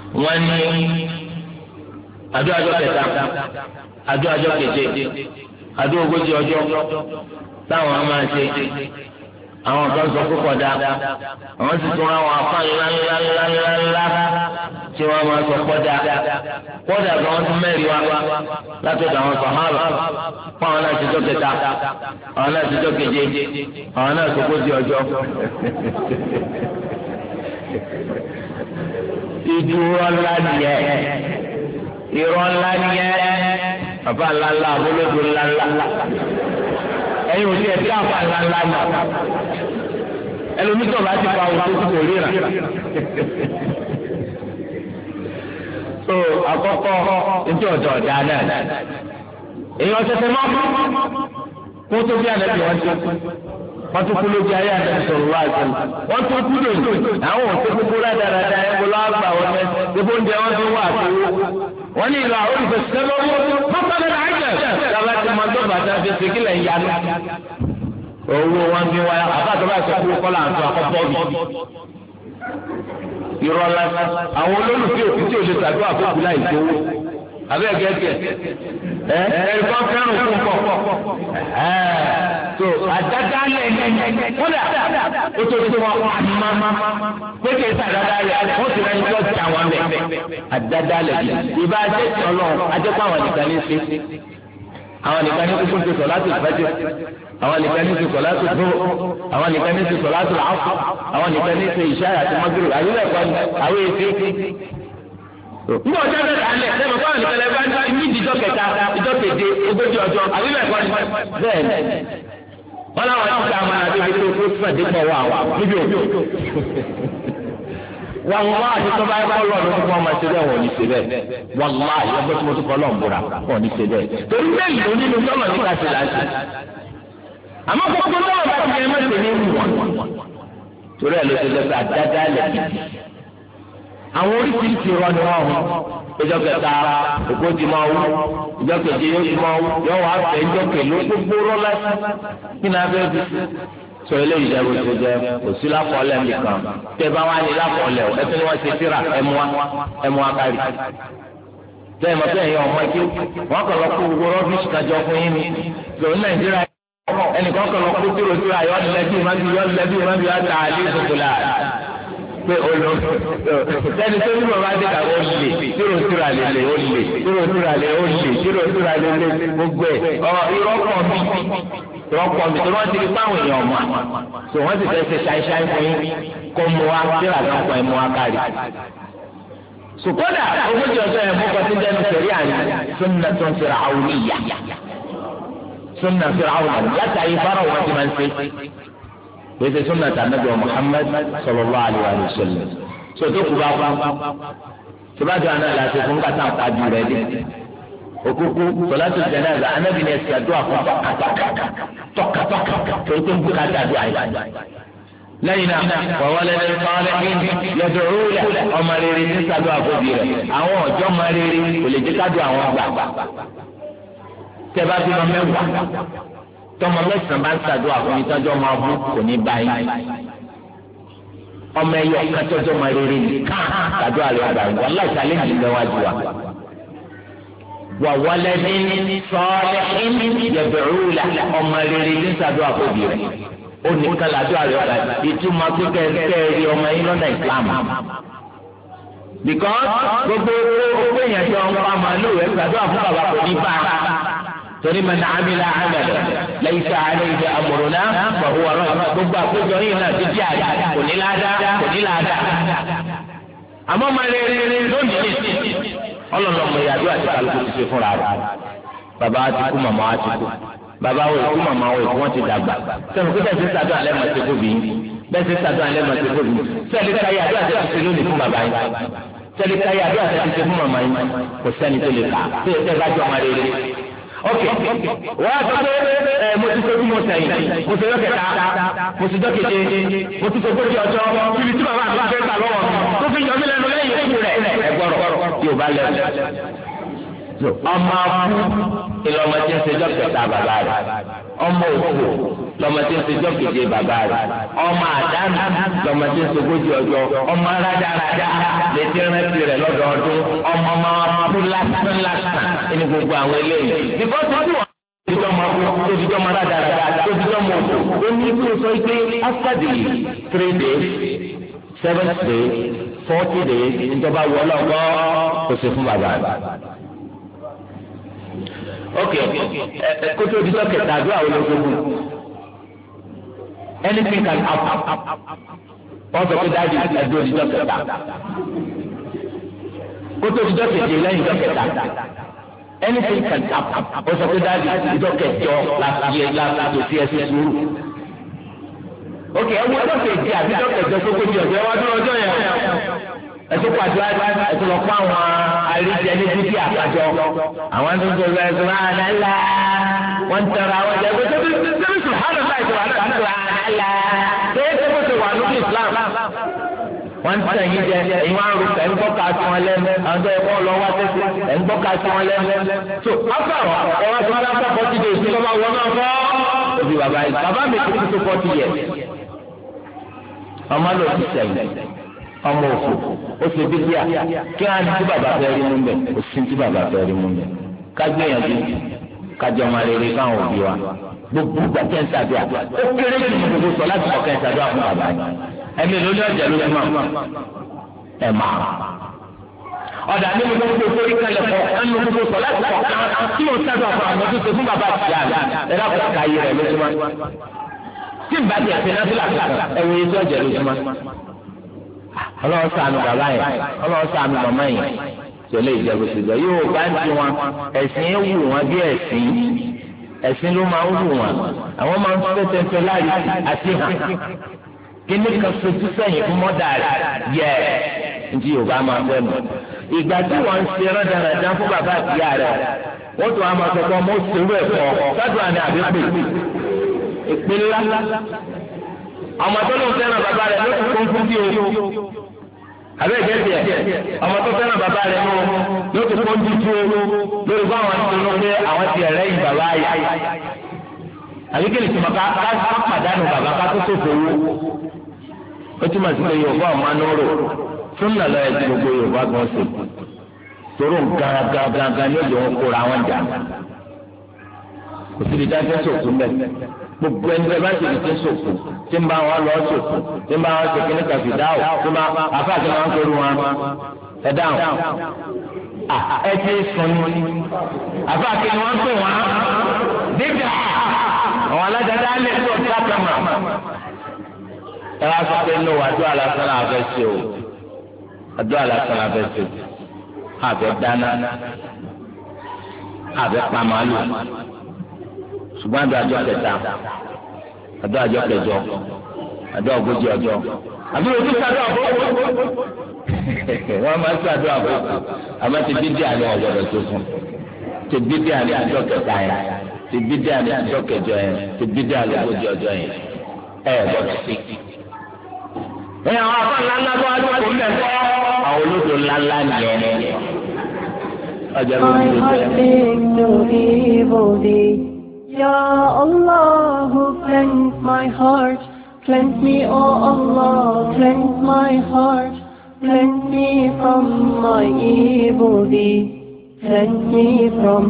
wọ́n ní àdó ọjọ́ kẹta àdó ọjọ́ keje àdó ogójì ọjọ́ táwọn máa ṣe àwọn kan sọ púpọ̀ dá àwọn sì tún àwọn afá ńláńláńláńlá tí wọ́n máa sọ pọ̀ dá kódà bí wọ́n tún mẹ́rin wá látọ̀dọ̀ àwọn sàhábà fún àwọn náà ti jọ́ kẹta àwọn náà ti jọ́ keje àwọn náà ti ogójì ọjọ́. ìdúró ńlá nìyẹn irọ́ ńlá nìyẹn bàbá ńláńlá abúlódò ńláńlá ẹ̀yin òsì ẹ̀dí àbá ńláńlá nà ẹlòmítọ̀ bá ti fa òkú kò ríra. so àkọ́kọ́ ntí ọ̀dọ̀ ọ̀dà náà èèyàn ṣẹ̀ṣẹ̀ máa kó tó bí ànábì wọn ti wọ́n tún kú lójú ayé àti sọ̀rọ̀ wá àti wọ́n tún kú lòdì àwọn òṣèlú gbogbo rádaràdà ẹ̀ wọ́n lọ́wọ́ gbà wọ́n mẹ́ gbogbo oúnjẹ wọn fi wá àti wọ́n ní ìlà olùfẹ́ sẹ́lọ́wọ́ mọ́tàlẹ́ àìjẹ́ sábà tí mo tó bàtà fi ṣe kílẹ̀ ń yanu owó wọn fi wá àbájọba ìṣẹ́kú kọ́lá àti àkọ́kọ́ bì irọ́ lásán àwọn olólùfẹ́ òkú tí ò lè ṣàdúrà fún láì gbowó abẹ́ gẹ́gẹ́ ẹ̀ẹ́dẹ́gbọ́n fẹ́ràn fún pọ̀ so àdádálẹ̀ kódà ó tó tó wọn àmàmà pété sàdádálẹ̀ wọ́n ti rẹ̀ ń tọ́ ti àwọn abẹ́ àdádálẹ̀ ìbá ajẹ́sí ọlọ́run ajẹ́pọ̀ àwọn nìkan ní ṣe àwọn nìkan ní kókó ṣe sọ̀láṣì ìfẹ́jọ́ àwọn nìkan ní ṣe sọ̀láṣì dúró àwọn nìkan ní ṣe sọ̀láṣì àfọ̀ àwọn nìkan ní ṣe ìṣáyà àti mọ́gírò àyẹ̀lẹ̀kọ́ ni àwọn èsì nígbà ọjọ́ bẹ́ẹ̀ lálẹ́ lẹ́nu fún àwọn ìpẹlẹ bá ń bá ní ìdíjọ́ kẹta ìjọ́ keje ogójì ọjọ́ àbí bẹ́ẹ̀ kọ́ ni bẹ́ẹ̀ wọ́n láwọn ti ta àmàlà tó fi tó kó sàdé pọ̀ wà níbi òkú wàlúwà àti tó bá yẹ kó lọ́ọ̀dún fún ọmọ ṣe bẹ́ẹ̀ wọ́n ní ṣe bẹ́ẹ̀ wàlúwà àyẹ̀wò tí mo tún kọ́ lọ́ọ̀bùrà wọ́n ní ṣe bẹ́ẹ̀ torí mélòó nínú tọ́lọ̀ ní káṣí láti àmọ́ gbogbo tọ́lọ̀ bá ti yẹ mẹ́sẹ̀ ní ìwù wọn torí ẹ̀ ló ti lọ́ọ́ àdáda lẹ̀ àwọn oríṣiríṣi irọ́ ni wọ́n hù ìjọ kẹta òkú ti máa wú ìjọ keje yóò ti máa wú yóò wá fẹ́ ìjọ kẹló gbogbo rọ́ lásán kí ni a fẹ́ fi sọ eléyìí jẹ́ bó ṣe jẹ́ kò sí lápọ̀ọ́lẹ̀ nìkan tẹ́ bá wá ní lápọ̀ọ́lẹ̀ ẹ tún ní wọ́n ṣe tíra ẹmu akárì tẹ́ ẹ mọ̀ pé ẹ̀yin ọmọ ẹ̀kí wọ́n kàn lọ kó gbogbo rọ́bìṣì kájọ fún yín ni lòun Nàìjíríà ẹnìkan kàn lọ kó tíra yọ pé olo sẹ́ni tó ní bàbá dé ká ó lè tíròtìrà lè lè ó lè tíròtìrà lè ó lè tíròtìrà lè lè gbogbo ẹ̀ irọ́pọ̀ mi tó wọ́n ti di fáwọn èèyàn mọ́ tó wọ́n ti fẹ́ ṣe ṣáíṣáí fún yín kó mu wá tíra kan pọ̀ ẹ̀ mú wá kárí. sùkọ́dà ogójì ọjọ́ ẹ̀ mú kọtí jẹ́nu sẹ̀rí àná sunna tó ń fira àwọn ìyá sunna fira àwọn látàrí fara wọn ti máa ń ṣe wíṣẹ sunna ta nabi Muhammad sallallahu alaihi wa sallam sọtò kuba tibadu ana láti fún kata àpájú rẹ dé òkúkú sọlátù janaza anabi ní ẹsẹ àdúrà fún tọkàtọkà tó tó ń bùkátà àdúrà yìí lẹ́yìn náà wàwọlé ní sọọlẹ́kìn yẹdùrúlẹ ọmọ rere ní sàdó àkóbí rẹ àwọn ọjọ́ ọmọ rere kò lè jẹ kádùn àwọn gbà tẹbá bímọ mẹ́wàá tọmọ mẹ́sàn-án bá ń ṣàdúrà fún ìtọ́jú ọmọ ọdún kò ní báyìí ọmọ ẹyọ kájọjọ máa rere nìkan ṣàdúrà rẹ àgbà wọn láì sálẹ̀ ní ìgbẹ́wájú wa. wà wọlé ní sọ́ọ́lẹ́ yẹ̀bẹ̀rúlà ọmọ rere ní ṣàdúrà fòbí rẹ̀ ó nìkan làdúrà rẹ àgbà ìtumọ̀ kíkẹ́ kẹ́ẹ̀rí ọmọ yín lọ́nà ìsìlámù. because gbogbo owó èèyàn jọ ń pa màálù rẹ̀ ṣàdúrà fún bàbá kò ní bá a. torí man amila amalan laysa alayhi amruna fa huwa radd gbogbo àkójọ yìí náà ti di àyà kò ní láàdá àmọ́ máa rere lónìí ọlọ́lọ́mọ ìyàdó àti kálukú ti ṣe fúnra rẹ̀ bàbá wa ti kú màmá wa ti kú bàbá wo ìkú màmá wo ìkú wọn ti dàgbà sẹ́nu kí bẹ́ẹ̀ ti sàdó alẹ́ máa ti fóbi bẹ́ẹ̀ ti sàdó alẹ́ máa ti fóbi sẹ́ni káyà àdó àti ti ṣe lónìí fún bàbá yìí sẹ́ni káyà àdó àti ti ṣe fún màmá yìí kò sẹ́ni tó lè kà tó yẹ kẹ́ bá jọ máa rere. ok wọ́n á sọ pé mo ti sojú mo sẹ́yìn mo ti lọ́kẹ̀ ta mo ti dọ́kẹ̀dẹ̀ mo ti sọ́kọ́ di ọjọ́ ibi tí bàbá àti bàbá fẹ́ gbà lọ́wọ́ tó fi yọmí lẹ́nu lẹ́yìn ikú rẹ̀ ẹgbọ́rọ̀ yóò bá lẹ́nu. ọmọ akú ìlọmọ tí ń ṣe dọ́kẹ̀ta bàbá rẹ̀ ọmọ òkú lọ́mọ tí ń ṣèjọ́ keje bàbá rẹ̀ ọmọ àdánù lọ́mọ tí ń ṣogójì ọjọ́ ọmọ rádaràdá létí rántí rẹ̀ lọ́dọọdún ọmọ máa kú lásán ní gbogbo àwọn eléyìí. bíkọ́sì tí wọ́n ti tọ́ máa kú tó fi tọ́ máa rádaràdá tó fi tọ́ máa kú ó ní kí o sọ pé after the 3 days 7th day 40 days ìjọba wọlé ọgbọ́ kò sí fún bàbá rẹ̀. ok kótó ìdíjọ́ kẹta àdúrà wo ló gbogbo anything can happen wọ́n sọ pé dájú ẹ̀dùn ìdíjọ́ kẹta kótó ìdíjọ́ keje lẹ́yìn ìdíjọ́ kẹta anything can happen wọ́n sọ pé dájú ìdíjọ́ kẹjọ láti sí ẹsẹ̀ sùúrù. ok ẹ̀wọ̀n ọjọ́ keje àti ìdíjọ́ kẹjọ tó kójú ọjọ́ iwájú ọjọ́ yẹn ẹtú pàdé ẹtú lọ kó àwọn àríjẹ ní bíbí àkájọ àwọn tó ń sọ bẹ́ẹ̀ sọ máa nàlá wọn ń tẹ̀ra àwọn ẹ̀jẹ̀ gbèsè bí sùhánù láì sọ wà nàlá tẹ́tẹ́ bó ṣe wà lórí Islam wọ́n ń tẹ̀ yín jẹ ẹ̀yin wọn rú ẹ̀ ń gbọ́ ká sí wọn lẹ́nu àwọn tó yẹ kó lọ wá tẹ́sí ẹ̀ ń gbọ́ ká sí wọn lẹ́nu so after ẹ̀ wá sí wọn lápá 40 days tí wọ́n bá wọ náà fọ́ òbí bàbá mi ti tó 40 years ọmọ ló ti sẹ́yìn ọmọ òfò ó ṣe bí díà kí wọn ní tí bàbá fẹ́ rí mú bẹ ó sì tí bàbá fẹ́ rí mú bẹ ká gbìyànjú kájọ ọmọ rere káwọn òbí wa gbogbo ìgbà kẹ́ńtà bíà ó kéré jù ní gbogbo sọ láti kọ kẹ́ńtà bíà fún bàbá yìí ẹ̀mí lórí ọjà ló ti máa ẹ̀ máa ọ̀dà nínú gbogbo orí kalẹ̀ kọ ẹnu gbogbo sọ láti kọ kí wọn sábà fún àwọn tó ṣe fún bàbá àtìyá ẹ̀ lápò káyé rẹ̀ lójúmọ́ tí ìbá tiẹ̀ fi náà fi làkàtà ẹ̀wọ̀n yìí tó ọjà lójúmọ́ ọlọ́wọ́ ṣàánú bàbá yẹn ọlọ́wọ́ ṣàánú màmá yẹn tẹ̀lé ìjẹ́bùsùjọ yóò bá ń ti wọn ẹ̀sìn wù wọn bí ẹ̀sìn ló máa ń wù wọn àwọn máa ń fẹ́ tẹ́tẹ́ láàrin àti hàn kíní kan sojú sẹ́yìn fún mọ́dà rẹ̀ yẹ ntí yorùbá máa fẹ́ mọ̀ ìgbà tí wọ́n ń ṣe rẹ́dàrẹ́dà fún bàbá àtìyá rẹ̀ wọ́n tún wá máa sọ pé ọmọ òṣèlú ẹ̀kọ́ sádùn àná àbí pè ìpè ńlá ọmọ tó ló ń fẹ́ràn bàbá rẹ̀ ló ti kún fún bí o àbẹ́ ìjẹ́sì ẹ̀ ọmọ tó fẹ́ràn bàbá rẹ̀ ló ti kún fún bí o lórí bá àwọn ti lọ pé àwọn ti ẹ̀rẹ́ yìí bàbá yìí àbí kí ni tìmọ̀ ká pàdánù bàbá ká tó sòfò owó ó túmọ̀ sí pé Yorùbá ọmọ anúrò fún nàlọ́ ẹ̀ tí gbogbo Yorùbá gan ṣe toró gangan ní òjò wọn kóra wọn jà kò sí ibi dájú sòkú mbẹ gbogbo ẹni bẹ́ẹ̀ bá ti di ti sòkú tí ń bá wọn lọ sòkú tí ń bá wọn sòkú ní kàfi dáhùn tí ń bá àfáàtì máa ń kóru wọn ẹ dáhùn ẹ ti sùn ní àfáàtì ni wọn pè wọn dídà àwọn alájàdá lè tó ọtí kama ẹ wá sọ pé ní o àdúrà lásán náà fẹ́ ṣe o àdúrà lásán náà fẹ́ ṣe àbẹ dáná àbẹ pàmò ṣùgbọ́n àdó àjọ kẹta àdó àjọ kẹjọ àdó ogójì ọjọ́ àbí ojú sàdó àbókù wọ́n máa ń sàdó àbókù àmọ́ ti bí díà ní ọ̀gbọ̀dọ̀ tó fún ti bí díà ní àjọ kẹta yẹn ti bí díà ní àjọ kẹjọ yẹn ti bí díà ní ogójì ọjọ́ yẹn gbọ́dọ̀ sí. àwọn afọ ńláńlá tó wá lóko ń bẹ̀ fọ́ àwọn olódò ńláńlá nìyẹn ọjà ló ń lò bẹ́ẹ̀. Ya Allah, who cleanse my heart, cleanse me, oh Allah, cleanse my heart, cleanse me from my evil deeds, cleanse me from